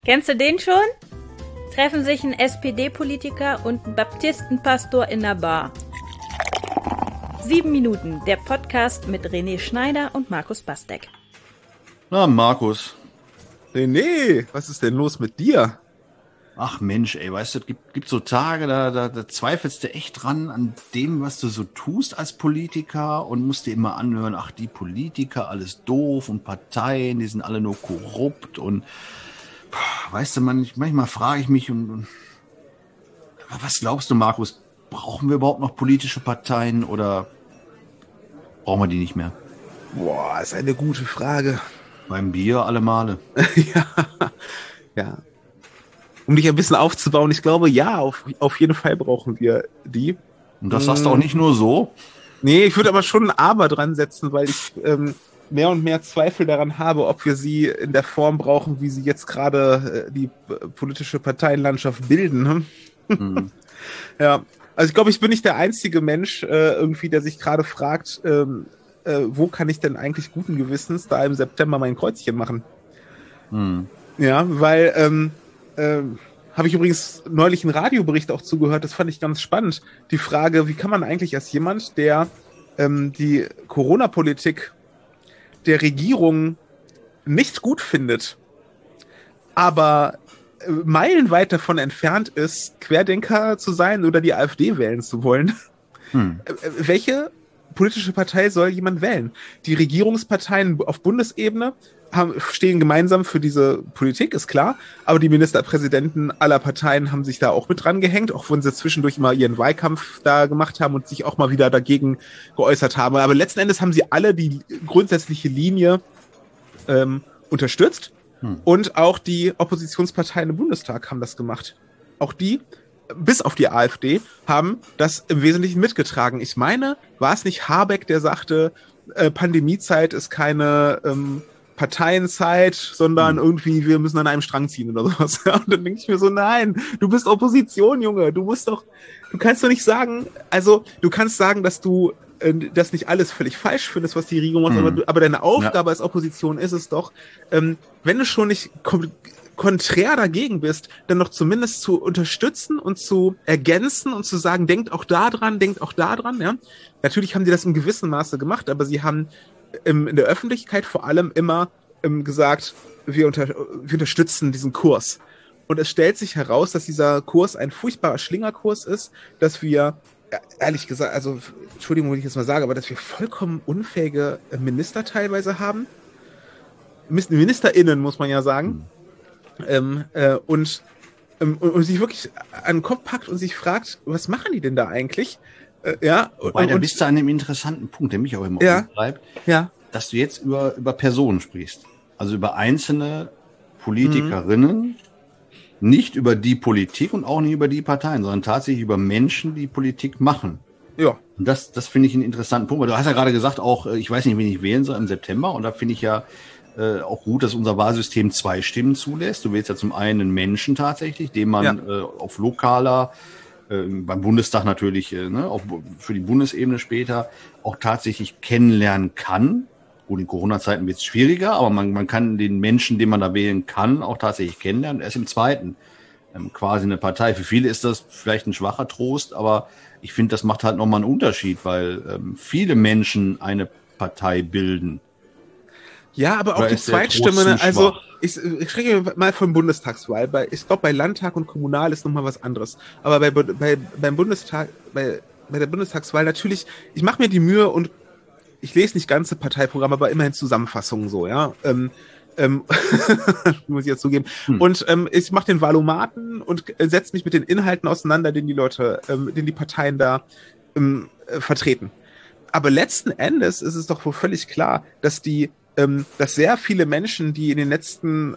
Kennst du den schon? Treffen sich ein SPD-Politiker und ein Baptistenpastor in der Bar. 7 Minuten, der Podcast mit René Schneider und Markus Bastek. Na, Markus. René, was ist denn los mit dir? Ach Mensch, ey, weißt du, es gibt so Tage, da zweifelst du echt dran an dem, was du so tust als Politiker und musst dir immer anhören, ach, die Politiker, alles doof und Parteien, die sind alle nur korrupt und weißt du, manchmal frage ich mich und was glaubst du, Markus, brauchen wir überhaupt noch politische Parteien oder brauchen wir die nicht mehr? Boah, ist eine gute Frage. Beim Bier alle Male. Ja. Um dich ein bisschen aufzubauen, ich glaube, ja, auf jeden Fall brauchen wir die. Und das sagst du auch nicht nur so? Nee, ich würde aber schon ein Aber dran setzen, weil ich mehr und mehr Zweifel daran habe, ob wir sie in der Form brauchen, wie sie jetzt gerade die politische Parteienlandschaft bilden. Ne? Mhm. Ja, also ich glaube, ich bin nicht der einzige Mensch irgendwie, der sich gerade fragt, wo kann ich denn eigentlich guten Gewissens da im September mein Kreuzchen machen? Mhm. Ja, weil habe ich übrigens neulich einen Radiobericht auch zugehört, das fand ich ganz spannend. Die Frage, wie kann man eigentlich als jemand, der die Corona-Politik der Regierung nicht gut findet, aber meilenweit davon entfernt ist, Querdenker zu sein oder die AfD wählen zu wollen. Welche politische Partei soll jemand wählen? Die Regierungsparteien auf Bundesebene stehen gemeinsam für diese Politik, ist klar, aber die Ministerpräsidenten aller Parteien haben sich da auch mit dran gehängt, auch wenn sie zwischendurch immer ihren Wahlkampf da gemacht haben und sich auch mal wieder dagegen geäußert haben. Aber letzten Endes haben sie alle die grundsätzliche Linie unterstützt und auch die Oppositionsparteien im Bundestag haben das gemacht. Auch die, bis auf die AfD, haben das im Wesentlichen mitgetragen. Ich meine, war es nicht Habeck, der sagte, Pandemiezeit ist keine Parteienzeit, sondern irgendwie, wir müssen an einem Strang ziehen oder sowas. Und dann denke ich mir so, nein, du bist Opposition, Junge, du kannst doch nicht sagen, also du kannst sagen, dass du das nicht alles völlig falsch findest, was die Regierung macht, aber deine Aufgabe als Opposition ist es doch, wenn du schon nicht konträr dagegen bist, dann noch zumindest zu unterstützen und zu ergänzen und zu sagen, denkt auch da dran, ja. Natürlich haben die das in gewissem Maße gemacht, aber sie haben in der Öffentlichkeit vor allem immer gesagt, wir unterstützen diesen Kurs. Und es stellt sich heraus, dass dieser Kurs ein furchtbarer Schlingerkurs ist, dass wir, ehrlich gesagt, also Entschuldigung, wenn ich jetzt mal sage, aber dass wir vollkommen unfähige Minister teilweise haben. MinisterInnen, muss man ja sagen. Und sich wirklich an den Kopf packt und sich fragt, was machen die denn da eigentlich? Wobei, da bist du an einem interessanten Punkt, der mich auch immer umtreibt, dass du jetzt über Personen sprichst. Also über einzelne Politikerinnen, nicht über die Politik und auch nicht über die Parteien, sondern tatsächlich über Menschen, die Politik machen. Ja. Und das finde ich einen interessanten Punkt, weil du hast ja gerade gesagt, auch ich weiß nicht, wen ich wählen soll im September, und da finde ich ja auch gut, dass unser Wahlsystem 2 Stimmen zulässt. Du wählst ja zum einen Menschen tatsächlich, den man auf lokaler, beim Bundestag natürlich, auch für die Bundesebene später, auch tatsächlich kennenlernen kann. Gut, in Corona-Zeiten wird es schwieriger, aber man kann den Menschen, den man da wählen kann, auch tatsächlich kennenlernen. Erst im zweiten quasi eine Partei. Für viele ist das vielleicht ein schwacher Trost, aber ich finde, das macht halt nochmal einen Unterschied, weil viele Menschen eine Partei bilden. Ja, aber auch die Zweitstimme, also ich spreche mal von Bundestagswahl, ich glaube, bei Landtag und Kommunal ist nochmal was anderes. Aber beim Bundestag, bei der Bundestagswahl natürlich, ich mache mir die Mühe und ich lese nicht ganze Parteiprogramme, aber immerhin Zusammenfassungen so, ja. Muss ich jetzt zugeben. Und ich mache den Wahlomaten und setze mich mit den Inhalten auseinander, den die Parteien da vertreten. Aber letzten Endes ist es doch wohl völlig klar, dass sehr viele Menschen, die in den letzten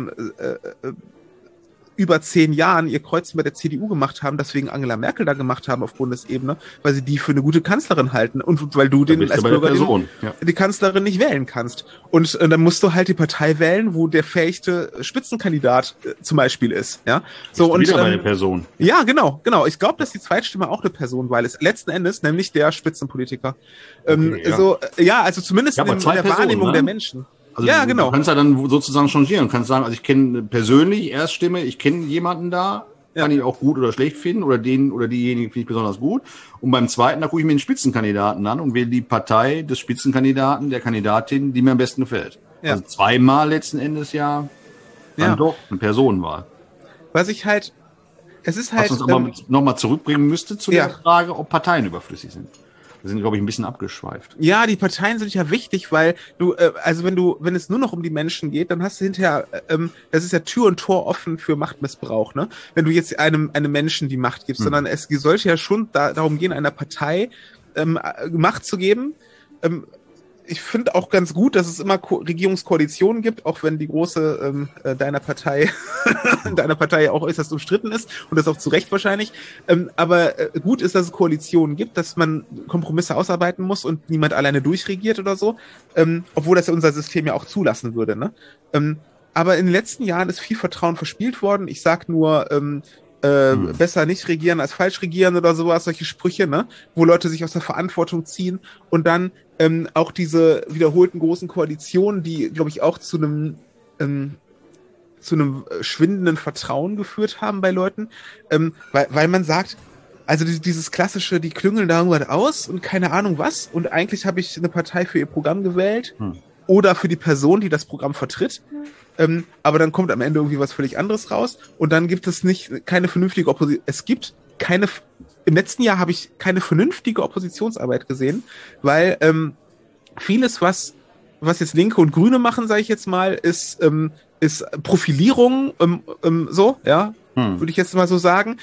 über 10 Jahren ihr Kreuzchen bei der CDU gemacht haben, deswegen Angela Merkel da gemacht haben auf Bundesebene, weil sie die für eine gute Kanzlerin halten und weil du als Bürger die Kanzlerin nicht wählen kannst. Und dann musst du halt die Partei wählen, wo der fähigste Spitzenkandidat zum Beispiel ist. Ja, so, und wieder eine Person. Ja, genau. Ich glaube, dass die Zweitstimme auch eine Personenwahl ist. Letzten Endes nämlich der Spitzenpolitiker. Okay, also zumindest in der Wahrnehmung der Menschen. Also ja, genau. Du kannst ja dann sozusagen changieren. Du kannst sagen, also ich kenne persönlich Erststimme, ich kenne jemanden da, kann ich auch gut oder schlecht finden oder den oder diejenigen finde ich besonders gut. Und beim zweiten, da gucke ich mir den Spitzenkandidaten an und wähle die Partei des Spitzenkandidaten, der Kandidatin, die mir am besten gefällt. Ja. Also zweimal letzten Endes dann doch eine Personenwahl. Was ich halt, es ist halt... Was uns aber nochmal zurückbringen müsste zu der Frage, ob Parteien überflüssig sind. Wir sind, glaube ich, ein bisschen abgeschweift. Ja, die Parteien sind ja wichtig, weil wenn es nur noch um die Menschen geht, dann hast du hinterher, das ist ja Tür und Tor offen für Machtmissbrauch, ne? Wenn du jetzt einem Menschen die Macht gibst, sondern es sollte ja schon darum gehen, einer Partei Macht zu geben. Ich finde auch ganz gut, dass es immer Regierungskoalitionen gibt, auch wenn die große deiner Partei auch äußerst umstritten ist und das auch zu Recht wahrscheinlich. Aber gut ist, dass es Koalitionen gibt, dass man Kompromisse ausarbeiten muss und niemand alleine durchregiert oder so, obwohl das ja unser System ja auch zulassen würde. Ne? Aber in den letzten Jahren ist viel Vertrauen verspielt worden. Ich sag nur besser nicht regieren als falsch regieren oder sowas, solche Sprüche, ne, wo Leute sich aus der Verantwortung ziehen und dann auch diese wiederholten großen Koalitionen, die, glaube ich, auch zu einem schwindenden Vertrauen geführt haben bei Leuten, weil man sagt, also dieses klassische, die klüngeln da irgendwas aus und keine Ahnung was und eigentlich habe ich eine Partei für ihr Programm gewählt oder für die Person, die das Programm vertritt. Aber dann kommt am Ende irgendwie was völlig anderes raus und dann gibt es keine vernünftige Opposition. Es gibt im letzten Jahr habe ich keine vernünftige Oppositionsarbeit gesehen, weil vieles, was jetzt Linke und Grüne machen, sage ich jetzt mal, ist Profilierung, so, ja, würde ich jetzt mal so sagen.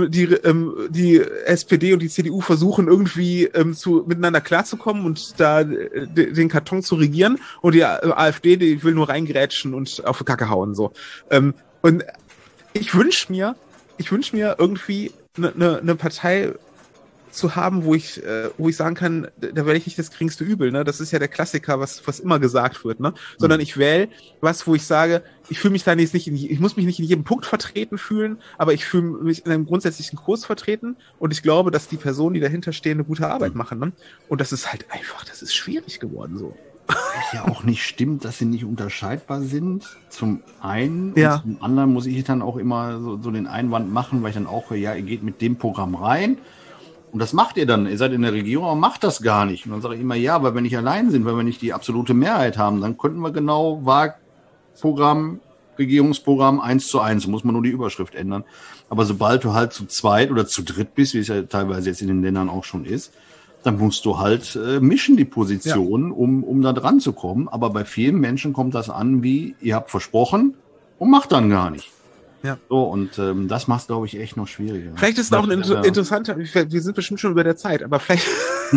Die SPD und die CDU versuchen irgendwie miteinander klarzukommen und da den Karton zu regieren und die AfD, die will nur reingrätschen und auf die Kacke hauen, so. Und ich wünsch mir irgendwie eine Partei zu haben, wo ich sagen kann, da wähle ich nicht das geringste Übel, ne? Das ist ja der Klassiker, was immer gesagt wird, ne? Sondern ich wähle was, wo ich sage, ich fühle mich da nicht ich muss mich nicht in jedem Punkt vertreten fühlen, aber ich fühle mich in einem grundsätzlichen Kurs vertreten und ich glaube, dass die Personen, die dahinter stehen, eine gute Arbeit machen, ne? Und das ist halt einfach, das ist schwierig geworden, so. Was ja auch nicht stimmt, dass sie nicht unterscheidbar sind. Zum einen und zum anderen muss ich dann auch immer so den Einwand machen, weil ich dann auch, ihr geht mit dem Programm rein. Und das macht ihr dann. Ihr seid in der Regierung, aber macht das gar nicht. Und dann sage ich immer, ja, weil wir nicht allein sind, weil wir nicht die absolute Mehrheit haben, dann könnten wir genau Wahlprogramm, Regierungsprogramm 1:1, muss man nur die Überschrift ändern. Aber sobald du halt zu zweit oder zu dritt bist, wie es ja teilweise jetzt in den Ländern auch schon ist, dann musst du halt mischen die Positionen, um da dran zu kommen. Aber bei vielen Menschen kommt das an wie, ihr habt versprochen und macht dann gar nicht. Ja. So, und das macht es, glaube ich, echt noch schwieriger. Vielleicht ist es auch ein interessanter, wir sind bestimmt schon über der Zeit, aber vielleicht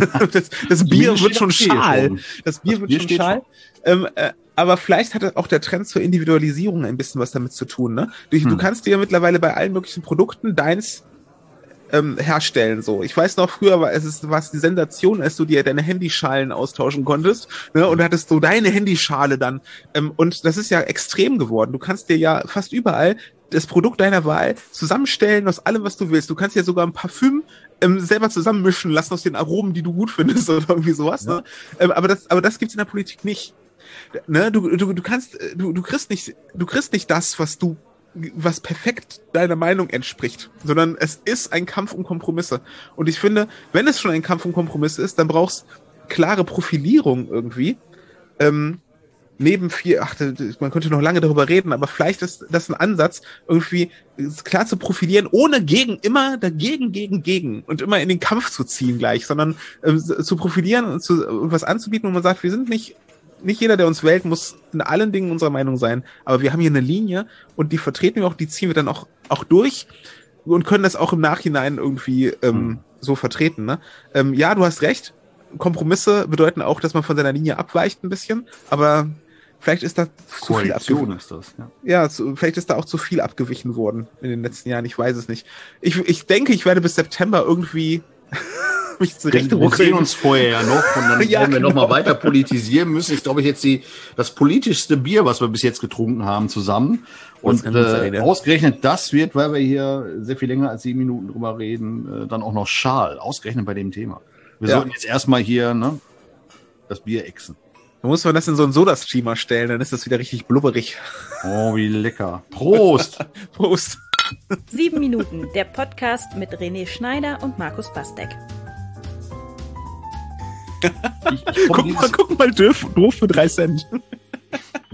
das Bier wird schon schal. Das Bier wird schon schal. Aber vielleicht hat auch der Trend zur Individualisierung ein bisschen was damit zu tun. Ne? Du kannst dir ja mittlerweile bei allen möglichen Produkten deins herstellen, so. Ich weiß noch, früher war es die Sensation, als du dir deine Handyschalen austauschen konntest, ne, und hattest so deine Handyschale dann. Und das ist ja extrem geworden. Du kannst dir ja fast überall das Produkt deiner Wahl zusammenstellen aus allem, was du willst. Du kannst ja sogar ein Parfüm selber zusammenmischen lassen aus den Aromen, die du gut findest oder irgendwie sowas, ja. Ne? Aber das gibt's in der Politik nicht. Ne? Du kriegst nicht das, was perfekt deiner Meinung entspricht, sondern es ist ein Kampf um Kompromisse. Und ich finde, wenn es schon ein Kampf um Kompromisse ist, dann brauchst klare Profilierung irgendwie. Man könnte noch lange darüber reden, aber vielleicht ist das ein Ansatz, irgendwie klar zu profilieren, ohne immer dagegen und immer in den Kampf zu ziehen gleich, sondern zu profilieren und was anzubieten, wo man sagt, wir sind nicht jeder, der uns wählt, muss in allen Dingen unserer Meinung sein, aber wir haben hier eine Linie und die vertreten wir auch, die ziehen wir dann auch durch und können das auch im Nachhinein irgendwie so vertreten. Ne? Ja, du hast recht, Kompromisse bedeuten auch, dass man von seiner Linie abweicht ein bisschen, aber vielleicht ist da zu viel abgewichen. Ist das, ja. Vielleicht ist da auch zu viel abgewichen worden in den letzten Jahren, ich weiß es nicht. Ich denke, ich werde bis September irgendwie mich zurechtruckeln. Wir sehen uns vorher ja noch und dann werden wir nochmal weiter politisieren müssen. Ich glaube, jetzt das politischste Bier, was wir bis jetzt getrunken haben, zusammen. Und ausgerechnet das wird, weil wir hier sehr viel länger als 7 Minuten drüber reden, dann auch noch schal. Ausgerechnet bei dem Thema. Wir sollten jetzt erstmal hier das Bier exen. Da muss man das in so einen Soda-Streamer stellen, dann ist das wieder richtig blubberig. Oh, wie lecker. Prost! Prost! 7 Minuten, der Podcast mit René Schneider und Markus Bastek. Guck mal, doof für 3 Cent.